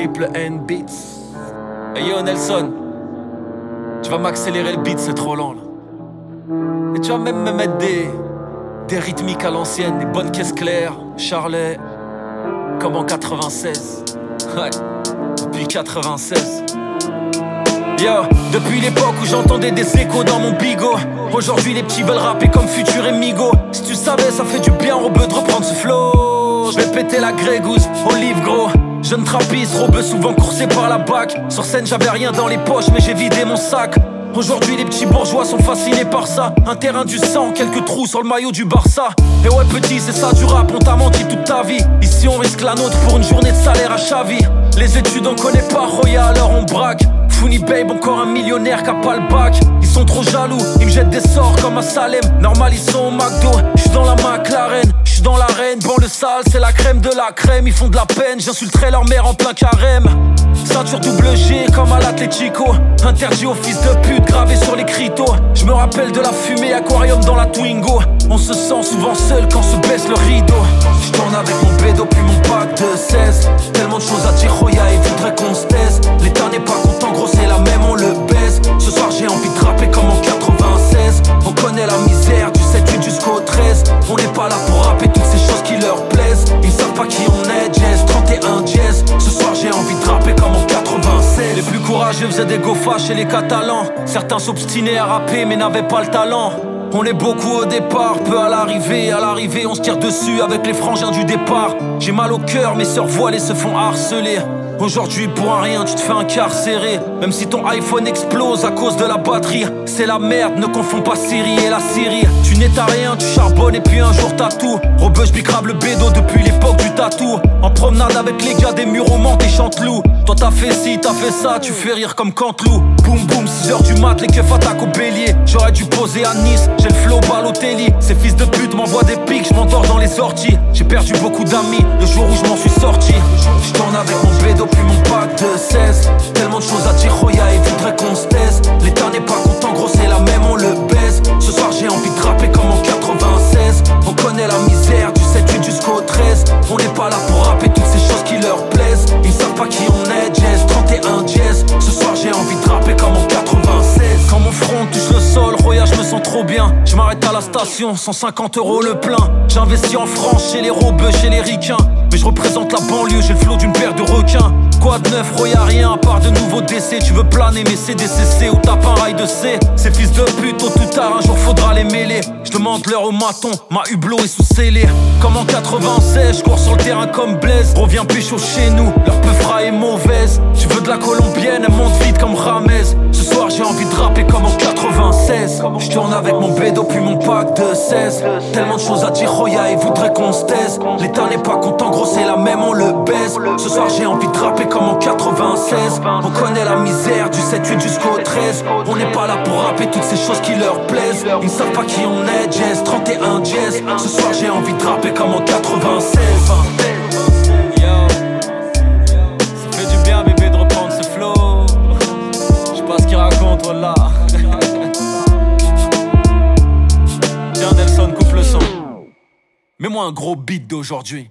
Triple N Beats. Hey yo Nelson, tu vas m'accélérer le beat, c'est trop lent là. Et tu vas même me mettre des rythmiques à l'ancienne, des bonnes caisses claires, Charlet, comme en 96. Ouais, depuis 96. Yo, depuis l'époque où j'entendais des échos dans mon bigot, aujourd'hui les petits veulent rapper comme Futur et Migo. Si tu savais, ça fait du bien rebeu de reprendre ce flow. Je vais péter la grégousse, olive gros. Jeune trappiste, robeux souvent coursé par la bac. Sur scène j'avais rien dans les poches mais j'ai vidé mon sac. Aujourd'hui les petits bourgeois sont fascinés par ça. Un terrain du sang, quelques trous sur le maillot du Barça. Et ouais petit c'est ça du rap, on t'a menti toute ta vie. Ici on risque la nôtre pour une journée de salaire à Chavi. Les études on connaît pas Roya alors on braque. Funny babe encore un millionnaire qui a pas le bac. Ils sont trop jaloux, ils me jettent des sorts comme à Salem. Normal ils sont au McDo, j'suis dans la McLaren. J'suis dans l'arène, bon le sale c'est la crème de la crème. Ils font de la peine, j'insulterai leur mère en plein carême. Ceinture double G comme à l'Atlético. Interdit aux fils de pute gravé sur les critos. Je me rappelle de la fumée aquarium dans la Twingo. On se sent souvent seul quand se baisse le rideau. Je tourne avec mon bédo puis mon pack de 16. Tellement de choses à dire, Roya, il faudrait qu'on se taise. L'État n'est pas content, gros c'est la même, on le baise. Ce soir j'ai envie de rapper comme en 96. On connaît la misère du 7-8 jusqu'au 13. On n'est pas là pour rapper toutes ces choses qui leur plaisent. Ils savent pas qui on est, jazz, 31 jazz. Ce soir j'ai envie de rapper comme en 96. Les plus courageux faisaient des gofas chez les Catalans. Certains s'obstinaient à rapper mais n'avaient pas le talent. On est beaucoup au départ, peu à l'arrivée on se tire dessus avec les frangins du départ. J'ai mal au cœur, mes sœurs voilées se font harceler. Aujourd'hui pour un rien tu te fais incarcérer. Même si ton iPhone explose à cause de la batterie. C'est la merde, ne confonds pas Syrie et la Syrie. Tu n'es à rien, tu charbonnes et puis un jour t'as tout. Rebeu j'bicrave le bédo depuis l'époque du tatou. En promenade avec les gars des murs au Mans et Chanteloup. Toi t'as fait ci, t'as fait ça, tu fais rire comme Canteloup. Boum boum, 6h du mat, les keufs attaquent au bélier. J'aurais dû poser à Nice, j'ai le flow Balotelli. Ces fils de pute m'envoient des pics, j'm'endors dans les sorties. J'ai perdu beaucoup d'amis, le jour où je m'en suis sorti. J'tourne avec mon bédo puis mon pack de 16. Tellement de choses à dire, Roya, il faudrait qu'on se taise. L'État n'est pas content, gros c'est la même, on le baise. Ce soir j'ai envie de rapper comme en 96. On connaît la misère du 7-8 jusqu'au 13. On n'est pas là pour rapper toutes ces choses qui leur plaisent. Ils savent pas qui on est, jazz, 31 jazz. Ce soir j'ai envie de rapper comme en 96. Quand mon front touche le sol, Roya, je me sens trop bien. Je m'arrête à la station, 150 € le plein. J'investis en France, chez les robeux, chez les ricains. Mais je représente la banlieue, j'ai le flot d'une paire de requins. Quoi de neuf, Roya, rien à part de nouveaux décès. Tu veux planer mais c'est DCC ou tape un rail de C. Ces fils de pute, tôt ou tard, un jour faudra les mêler. Je demande l'heure au maton, ma hublot est sous scellé. Comme en 96, je cours sur le terrain comme Blaise. Reviens pécho chez nous, leur peufra est mauvaise. Tu veux de la colombienne, elle monte vite comme Ramez. Ce soir j'ai envie de rapper comme en 96. Je tourne avec mon bédo puis mon pack de 16. Tellement de choses à dire, Roya, il voudrait qu'on se taise. L'État n'est pas content, gros c'est la même, on le baise. Ce soir j'ai envie de rapper comme en 96. On connaît la misère du 7-8 jusqu'au 13. On n'est pas là pour rapper toutes ces choses qui leur plaisent. Ils ne savent pas qui on est, jazz, 31 jazz. Ce soir j'ai envie de rapper comme en 96. Ça fait du bien bébé de reprendre ce flow. Je sais pas ce qu'il raconte, voilà. Tiens Nelson, coupe le son. Mets-moi un gros beat d'aujourd'hui.